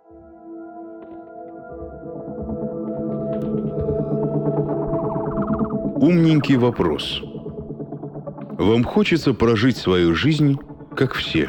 Умненький вопрос. Вам хочется прожить свою жизнь, как все?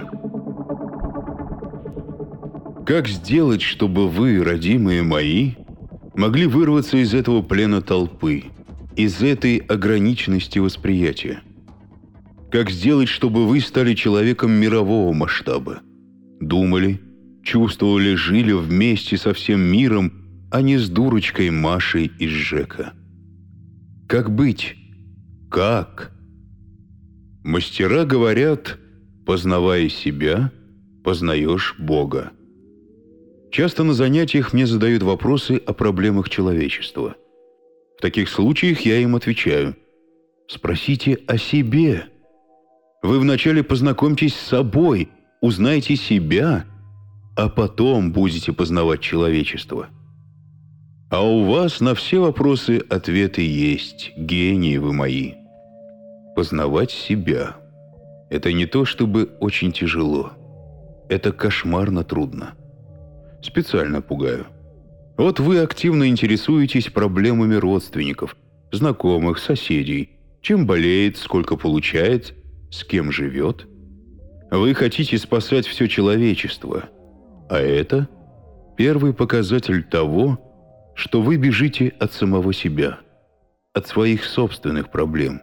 Как сделать, чтобы вы, родимые мои, могли вырваться из этого плена толпы, из этой ограниченности восприятия? Как сделать, чтобы вы стали человеком мирового масштаба? Думали, чувствовали, жили вместе со всем миром, а не с дурочкой Машей из ЖЭКа. Как быть? Как? Мастера говорят, познавая себя, познаешь Бога. Часто на занятиях мне задают вопросы о проблемах человечества. В таких случаях я им отвечаю: спросите о себе. Вы вначале познакомьтесь с собой, узнайте себя, а потом будете познавать человечество. А у вас на все вопросы ответы есть, гении вы мои. Познавать себя – это не то чтобы очень тяжело. Это кошмарно трудно. Специально пугаю. Вот вы активно интересуетесь проблемами родственников, знакомых, соседей, чем болеет, сколько получает, с кем живет. Вы хотите спасать все человечество, а это первый показатель того, что вы бежите от самого себя, от своих собственных проблем.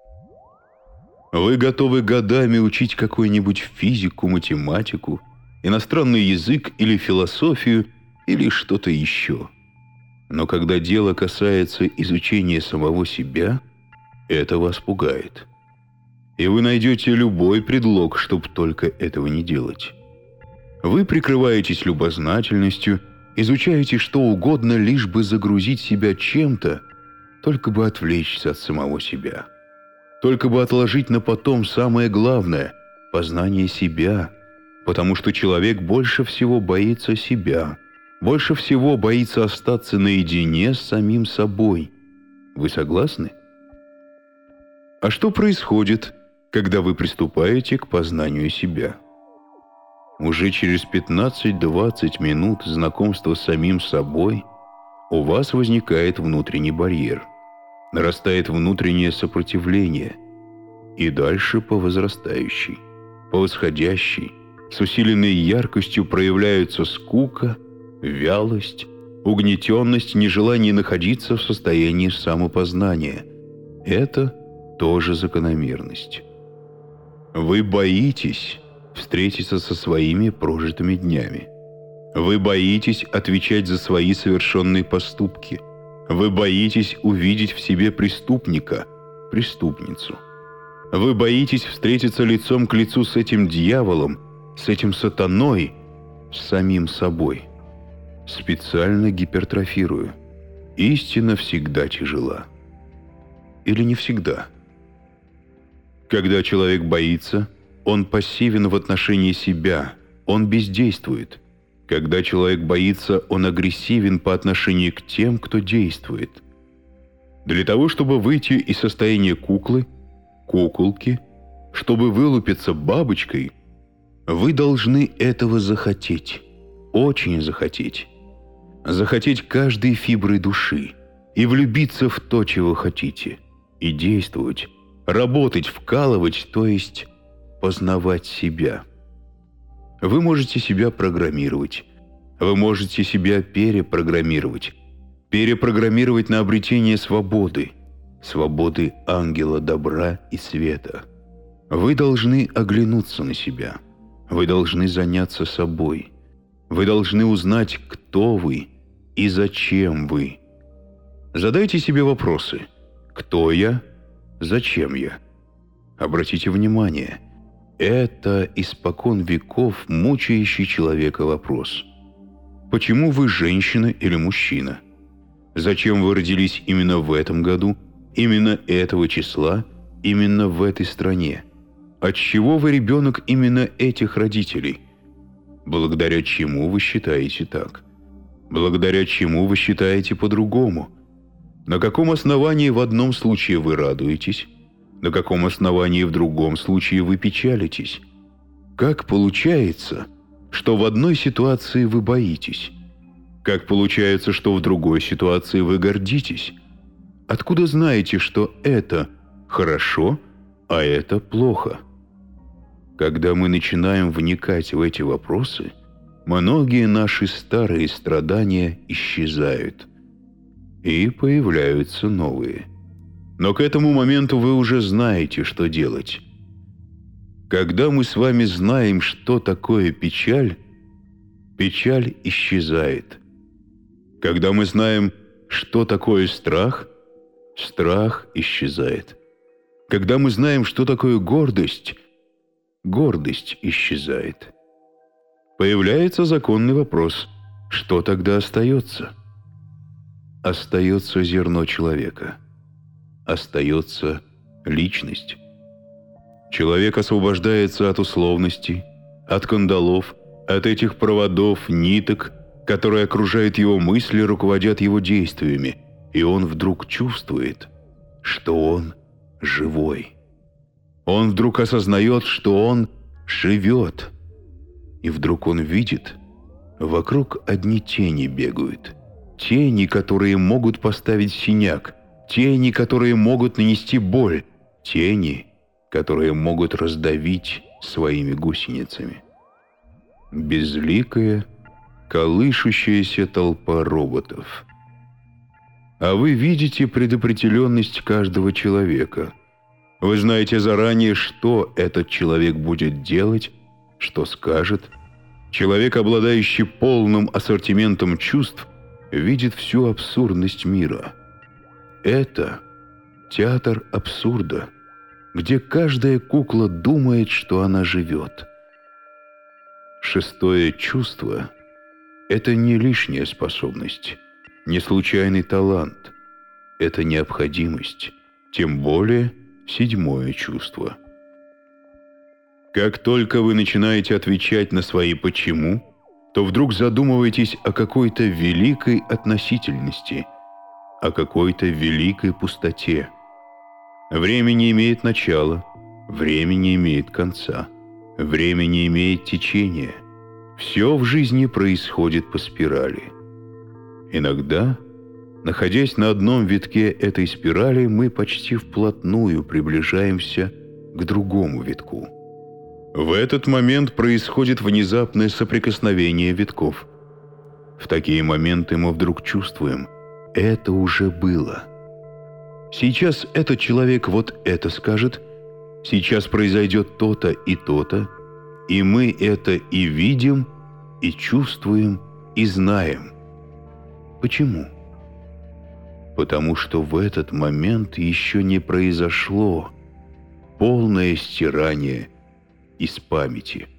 Вы готовы годами учить какую-нибудь физику, математику, иностранный язык или философию, или что-то еще. Но когда дело касается изучения самого себя, это вас пугает. И вы найдете любой предлог, чтобы только этого не делать. Вы прикрываетесь любознательностью, изучаете что угодно, лишь бы загрузить себя чем-то, только бы отвлечься от самого себя. Только бы отложить на потом самое главное – познание себя, потому что человек больше всего боится себя, больше всего боится остаться наедине с самим собой. Вы согласны? А что происходит, когда вы приступаете к познанию себя? Уже через 15-20 минут знакомства с самим собой у вас возникает внутренний барьер, нарастает внутреннее сопротивление, и дальше по возрастающей, по восходящей, с усиленной яркостью проявляются скука, вялость, угнетенность, нежелание находиться в состоянии самопознания. Это тоже закономерность. Вы боитесь встретиться со своими прожитыми днями. Вы боитесь отвечать за свои совершенные поступки. Вы боитесь увидеть в себе преступника, преступницу. Вы боитесь встретиться лицом к лицу с этим дьяволом, с этим сатаной, с самим собой. Специально гипертрофирую. Истина всегда тяжела. Или не всегда? Когда человек боится, он пассивен в отношении себя, он бездействует. Когда человек боится, он агрессивен по отношению к тем, кто действует. Для того, чтобы выйти из состояния куклы, куколки, чтобы вылупиться бабочкой, вы должны этого захотеть, очень захотеть. Захотеть каждой фиброй души и влюбиться в то, чего хотите, и действовать, работать, вкалывать, то есть познавать себя. Вы можете себя программировать, вы можете себя перепрограммировать на обретение свободы, свободы ангела добра и света. Вы должны оглянуться на себя, вы должны заняться собой, вы должны узнать, кто вы и зачем вы. Задайте себе вопросы: кто я, зачем я? Обратите внимание, это испокон веков мучающий человека вопрос. Почему вы женщина или мужчина? Зачем вы родились именно в этом году, именно этого числа, именно в этой стране? Отчего вы ребенок именно этих родителей? Благодаря чему вы считаете так? Благодаря чему вы считаете по-другому? На каком основании в одном случае вы радуетесь? На каком основании в другом случае вы печалитесь? Как получается, что в одной ситуации вы боитесь? Как получается, что в другой ситуации вы гордитесь? Откуда знаете, что это хорошо, а это плохо? Когда мы начинаем вникать в эти вопросы, многие наши старые страдания исчезают, и появляются новые. Но к этому моменту вы уже знаете, что делать. Когда мы с вами знаем, что такое печаль, печаль исчезает. Когда мы знаем, что такое страх, страх исчезает. Когда мы знаем, что такое гордость, гордость исчезает. Появляется законный вопрос: что тогда остается? Остается зерно человека. Остается личность. Человек освобождается от условностей, от кандалов, от этих проводов, ниток, которые окружают его мысли, руководят его действиями, и он вдруг чувствует, что он живой. Он вдруг осознает, что он живет. И вдруг он видит, вокруг одни тени бегают. Тени, которые могут поставить синяк. Тени, которые могут нанести боль. Тени, которые могут раздавить своими гусеницами. Безликая, колышущаяся толпа роботов. А вы видите предопределенность каждого человека. Вы знаете заранее, что этот человек будет делать, что скажет. Человек, обладающий полным ассортиментом чувств, видит всю абсурдность мира. Это театр абсурда, где каждая кукла думает, что она живет. Шестое чувство — это не лишняя способность, не случайный талант. Это необходимость, тем более седьмое чувство. Как только вы начинаете отвечать на свои «почему», то вдруг задумываетесь о какой-то великой относительности, о какой-то великой пустоте. Время не имеет начала, время не имеет конца, время не имеет течения. Все в жизни происходит по спирали. Иногда, находясь на одном витке этой спирали, мы почти вплотную приближаемся к другому витку. В этот момент происходит внезапное соприкосновение витков. В такие моменты мы вдруг чувствуем: это уже было. Сейчас этот человек вот это скажет, сейчас произойдет то-то и то-то, и мы это и видим, и чувствуем, и знаем. Почему? Потому что в этот момент еще не произошло полное стирание из памяти.